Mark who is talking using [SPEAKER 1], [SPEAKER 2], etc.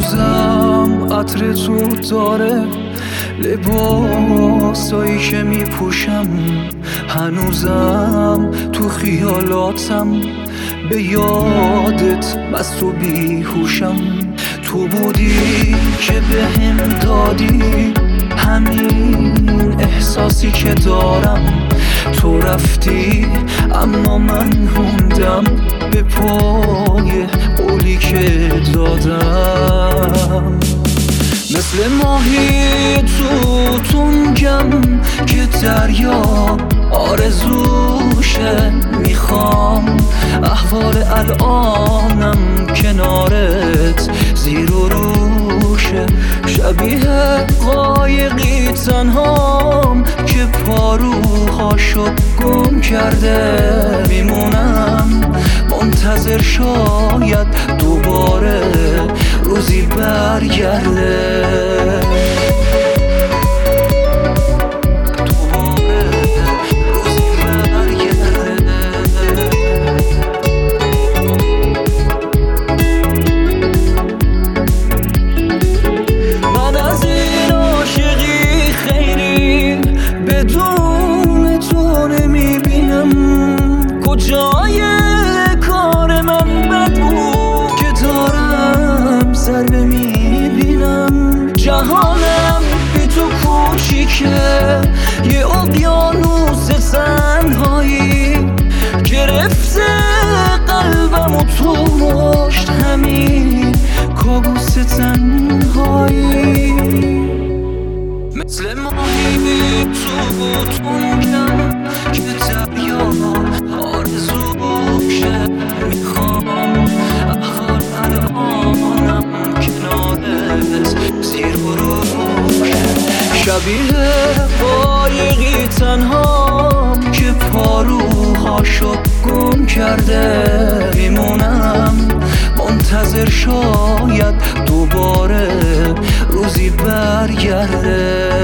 [SPEAKER 1] هنوزم عطر تو داره لباسایی که میپوشم، هنوزم تو خیالاتم به یادت مست و بیهوشم. تو بودی که بهم دادی همین احساسی که دارم، تو رفتی اما من موندم به پای قولی که دادم. مثل ماهی تو تنگم که دریا آرزوشه، میخوام احوال الانم کنارت زیر و روشه. شبیه قایقی تنهام که پاروهاشو گم کرده، میمونم منتظر شاید دوباره روزی برگرده. جای کار من بد بود که دارم ضربه میبینم. جهانم بی تو کوچیکه، یه اقیانوس تنهایی گرفته قلبم و تو مشت همین کابوس تنهایی. مثل ماهی تو تنگم که دریا آرزوشه، میخوام احوال الانم کنارت زیر و روشه. شبیه قایقی تنهام که پاروهاشو گم کرده، میمونم منتظر شاید دوباره روزی برگرده.